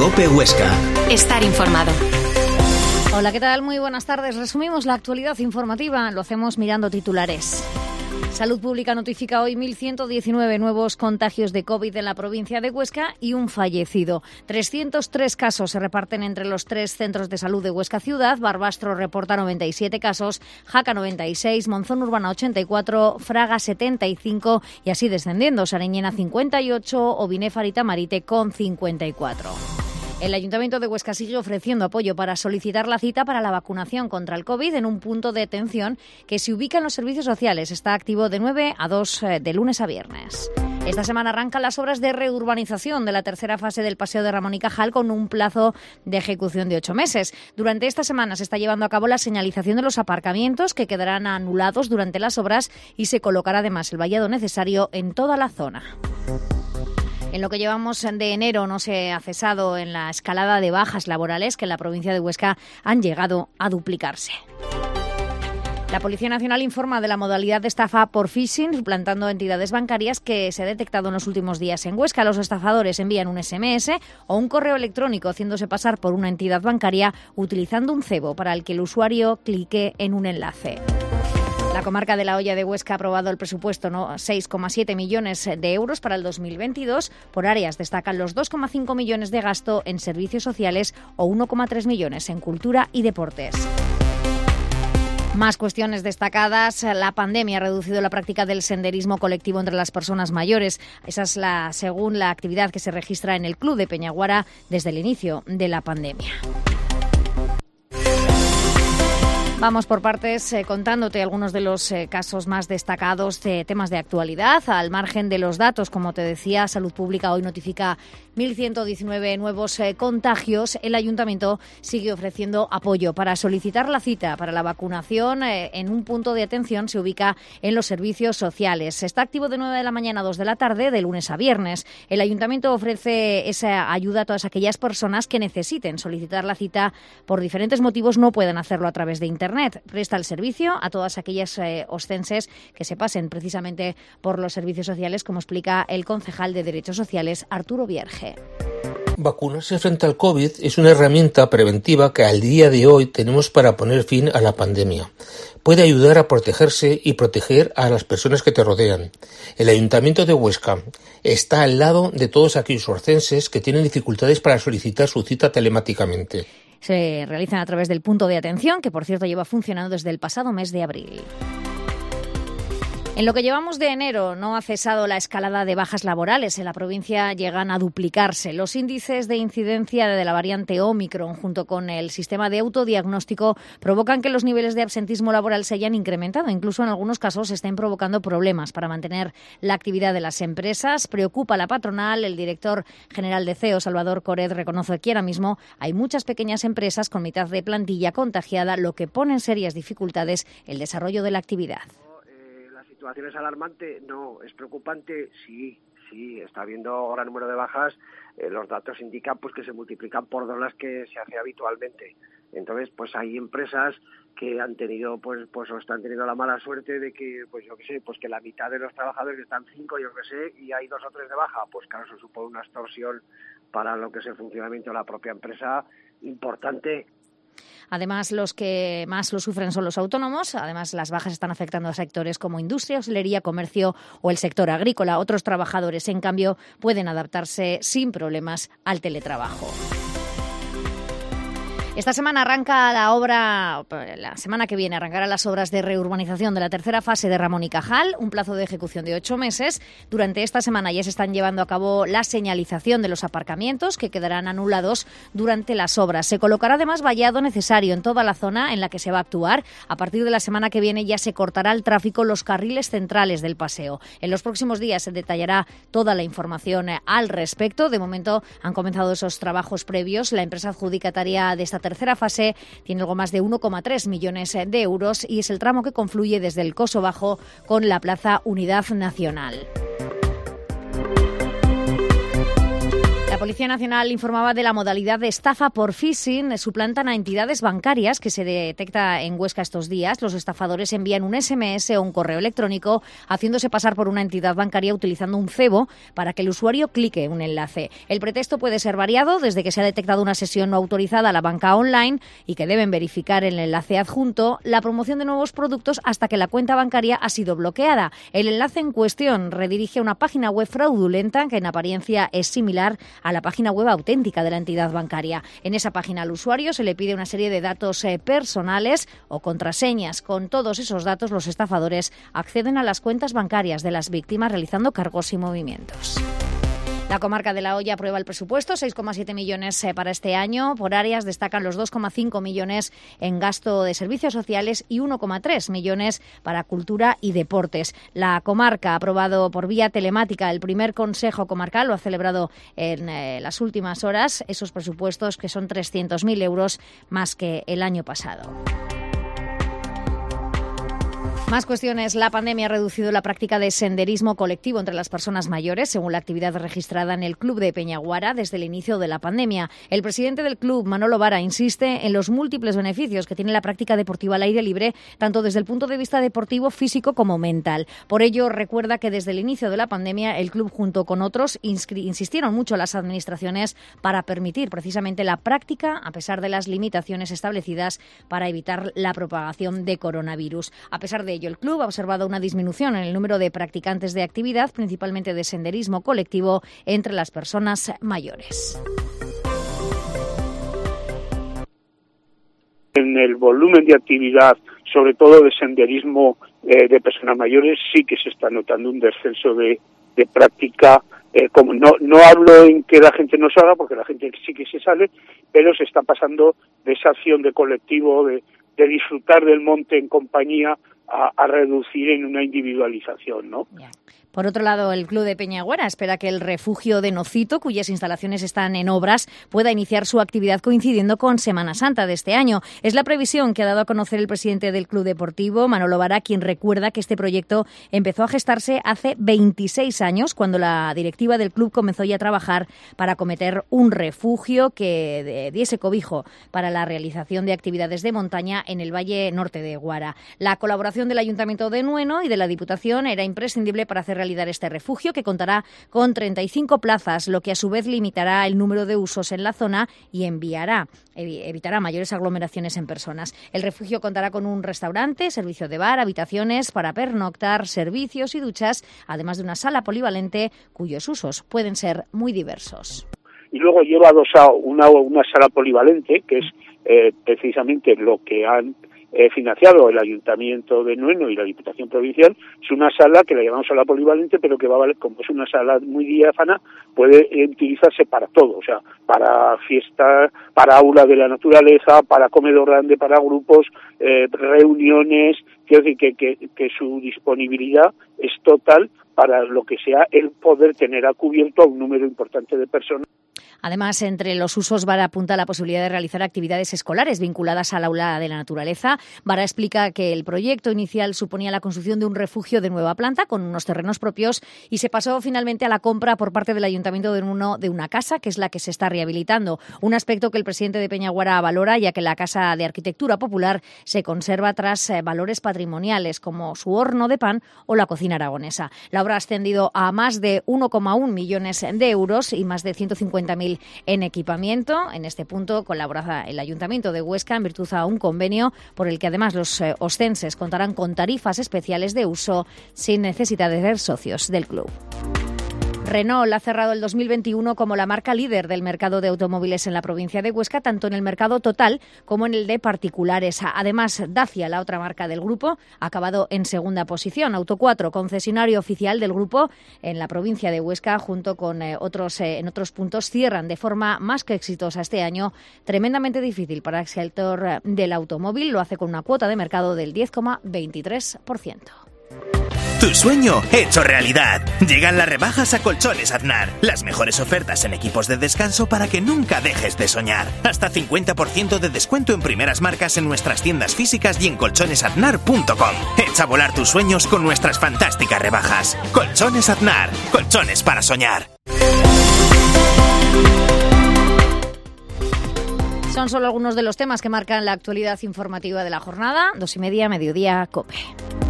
COPE Huesca. Estar informado. Hola, ¿qué tal? Muy buenas tardes. Resumimos la actualidad informativa. Lo hacemos mirando titulares. Salud Pública notifica hoy 1.119 nuevos contagios de COVID en la provincia de Huesca y un fallecido. 303 casos se reparten entre los 3 centros de salud de Huesca Ciudad. Barbastro reporta 97 casos, Jaca 96, Monzón Urbana 84, Fraga 75 y así descendiendo. Sariñena 58, Obinéfar y Tamarite con 54. El Ayuntamiento de Huesca sigue ofreciendo apoyo para solicitar la cita para la vacunación contra el COVID en un punto de atención que se ubica en los servicios sociales. Está activo de 9 a 2 de lunes a viernes. Esta semana arrancan las obras de reurbanización de la tercera fase del Paseo de Ramón y Cajal con un plazo de ejecución de 8 meses. Durante esta semana se está llevando a cabo la señalización de los aparcamientos que quedarán anulados durante las obras y se colocará además el vallado necesario en toda la zona. En lo que llevamos de enero no se ha cesado en la escalada de bajas laborales que en la provincia de Huesca han llegado a duplicarse. La Policía Nacional informa de la modalidad de estafa por phishing, suplantando entidades bancarias que se ha detectado en los últimos días en Huesca. Los estafadores envían un SMS o un correo electrónico haciéndose pasar por una entidad bancaria utilizando un cebo para el que el usuario clique en un enlace. La comarca de La Hoya de Huesca ha aprobado el presupuesto 6,7 millones de euros para el 2022. Por áreas destacan los 2,5 millones de gasto en servicios sociales o 1,3 millones en cultura y deportes. Más cuestiones destacadas. La pandemia ha reducido la práctica del senderismo colectivo entre las personas mayores. Esa es según la actividad que se registra en el Club de Peñaguara desde el inicio de la pandemia. Vamos por partes contándote algunos de los casos más destacados de temas de actualidad. Al margen de los datos, como te decía, Salud Pública hoy notifica 1.119 nuevos contagios. El Ayuntamiento sigue ofreciendo apoyo para solicitar la cita para la vacunación en un punto de atención. Se ubica en los servicios sociales. Está activo de 9 de la mañana a 2 de la tarde, de lunes a viernes. El Ayuntamiento ofrece esa ayuda a todas aquellas personas que necesiten solicitar la cita por diferentes motivos, no pueden hacerlo a través de Internet. Presta el servicio a todas aquellas oscenses que se pasen precisamente por los servicios sociales, como explica el concejal de Derechos Sociales, Arturo Vierge. Vacunarse frente al COVID es una herramienta preventiva que al día de hoy tenemos para poner fin a la pandemia. Puede ayudar a protegerse y proteger a las personas que te rodean. El Ayuntamiento de Huesca está al lado de todos aquellos oscenses que tienen dificultades para solicitar su cita telemáticamente. Se realizan a través del punto de atención, que por cierto lleva funcionando desde el pasado mes de abril. En lo que llevamos de enero no ha cesado la escalada de bajas laborales. En la provincia llegan a duplicarse. Los índices de incidencia de la variante Ómicron junto con el sistema de autodiagnóstico provocan que los niveles de absentismo laboral se hayan incrementado. Incluso en algunos casos estén provocando problemas para mantener la actividad de las empresas. Preocupa a la patronal. El director general de CEO, Salvador Coret, reconoce que ahora mismo hay muchas pequeñas empresas con mitad de plantilla contagiada, lo que pone en serias dificultades el desarrollo de la actividad. ¿La situación es alarmante? No. ¿Es preocupante? Sí, está habiendo gran número de bajas. Los datos indican pues que se multiplican por 2 las que se hace habitualmente. Entonces, pues hay empresas que han tenido pues o están teniendo la mala suerte de que que la mitad de los trabajadores están 5, y hay 2 o 3 de baja. Pues claro, eso supone una extorsión para lo que es el funcionamiento de la propia empresa importante. Además, los que más lo sufren son los autónomos. Además, las bajas están afectando a sectores como industria, hostelería, comercio o el sector agrícola. Otros trabajadores, en cambio, pueden adaptarse sin problemas al teletrabajo. Esta semana arranca la semana que viene arrancarán las obras de reurbanización de la tercera fase de Ramón y Cajal, un plazo de ejecución de 8 meses. Durante esta semana ya se están llevando a cabo la señalización de los aparcamientos que quedarán anulados durante las obras. Se colocará además vallado necesario en toda la zona en la que se va a actuar. A partir de la semana que viene ya se cortará el tráfico los carriles centrales del paseo. En los próximos días se detallará toda la información al respecto. De momento han comenzado esos trabajos previos. La empresa adjudicataria de esta tercera fase tiene algo más de 1,3 millones de euros y es el tramo que confluye desde el Coso Bajo con la Plaza Unidad Nacional. La Policía Nacional informaba de la modalidad de estafa por phishing. Suplantan a entidades bancarias que se detecta en Huesca estos días. Los estafadores envían un SMS o un correo electrónico haciéndose pasar por una entidad bancaria utilizando un cebo para que el usuario clique un enlace. El pretexto puede ser variado, desde que se ha detectado una sesión no autorizada a la banca online y que deben verificar el enlace adjunto, la promoción de nuevos productos hasta que la cuenta bancaria ha sido bloqueada. El enlace en cuestión redirige a una página web fraudulenta que en apariencia es similar a la página web auténtica de la entidad bancaria. En esa página al usuario se le pide una serie de datos personales o contraseñas. Con todos esos datos, los estafadores acceden a las cuentas bancarias de las víctimas realizando cargos y movimientos. La comarca de La Hoya aprueba el presupuesto, 6,7 millones para este año. Por áreas destacan los 2,5 millones en gasto de servicios sociales y 1,3 millones para cultura y deportes. La comarca ha aprobado por vía telemática el primer Consejo Comarcal, lo ha celebrado en las últimas horas, esos presupuestos que son 300.000 euros más que el año pasado. Más cuestiones. La pandemia ha reducido la práctica de senderismo colectivo entre las personas mayores, según la actividad registrada en el Club de Peñaguara desde el inicio de la pandemia. El presidente del club, Manolo Vara, insiste en los múltiples beneficios que tiene la práctica deportiva al aire libre, tanto desde el punto de vista deportivo, físico como mental. Por ello, recuerda que desde el inicio de la pandemia el club, junto con otros, insistieron mucho las administraciones para permitir precisamente la práctica, a pesar de las limitaciones establecidas para evitar la propagación de coronavirus. A pesar de ello, el club ha observado una disminución en el número de practicantes de actividad, principalmente de senderismo colectivo, entre las personas mayores. En el volumen de actividad, sobre todo de senderismo de personas mayores, sí que se está notando un descenso de práctica. Como no hablo en que la gente no salga, porque la gente sí que se sale, pero se está pasando de esa acción de colectivo, de disfrutar del monte en compañía, a reducir en una individualización, ¿no? Yeah. Por otro lado, el Club de Peñaguara espera que el refugio de Nocito, cuyas instalaciones están en obras, pueda iniciar su actividad coincidiendo con Semana Santa de este año. Es la previsión que ha dado a conocer el presidente del Club Deportivo, Manolo Vara, quien recuerda que este proyecto empezó a gestarse hace 26 años, cuando la directiva del club comenzó ya a trabajar para acometer un refugio que diese cobijo para la realización de actividades de montaña en el Valle Norte de Guara. La colaboración del Ayuntamiento de Nueno y de la Diputación era imprescindible para hacer realidad este refugio, que contará con 35 plazas, lo que a su vez limitará el número de usos en la zona y evitará mayores aglomeraciones en personas. El refugio contará con un restaurante, servicio de bar, habitaciones para pernoctar, servicios y duchas, además de una sala polivalente cuyos usos pueden ser muy diversos. Y luego lleva una sala polivalente, que es precisamente lo que han financiado el Ayuntamiento de Nueno y la Diputación Provincial. Es una sala que la llamamos sala polivalente, pero que va a valer, como es una sala muy diáfana, puede utilizarse para todo, o sea, para fiestas, para aula de la naturaleza, para comedor grande, para grupos, reuniones. Quiero decir que su disponibilidad es total para lo que sea el poder tener a cubierto a un número importante de personas. Además, entre los usos, Vara apunta la posibilidad de realizar actividades escolares vinculadas al aula de la naturaleza. Vara explica que el proyecto inicial suponía la construcción de un refugio de nueva planta con unos terrenos propios y se pasó finalmente a la compra por parte del Ayuntamiento de Nueno de una casa, que es la que se está rehabilitando. Un aspecto que el presidente de Peñaguara valora, ya que la Casa de Arquitectura Popular se conserva tras valores patrimoniales como su horno de pan o la cocina aragonesa. La obra ha ascendido a más de 1,1 millones de euros y más de 150.000 en equipamiento. En este punto colabora el Ayuntamiento de Huesca en virtud a un convenio por el que además los ostenses contarán con tarifas especiales de uso sin necesidad de ser socios del club. Renault ha cerrado el 2021 como la marca líder del mercado de automóviles en la provincia de Huesca, tanto en el mercado total como en el de particulares. Además, Dacia, la otra marca del grupo, ha acabado en segunda posición. Auto 4, concesionario oficial del grupo en la provincia de Huesca, junto con en otros puntos, cierran de forma más que exitosa este año, tremendamente difícil para el sector del automóvil. Lo hace con una cuota de mercado del 10,23%. Tu sueño hecho realidad. Llegan las rebajas a Colchones Aznar. Las mejores ofertas en equipos de descanso para que nunca dejes de soñar. Hasta 50% de descuento en primeras marcas en nuestras tiendas físicas y en colchonesaznar.com. Echa a volar tus sueños con nuestras fantásticas rebajas. Colchones Aznar. Colchones para soñar. Son solo algunos de los temas que marcan la actualidad informativa de la jornada. 2:30, mediodía, COPE.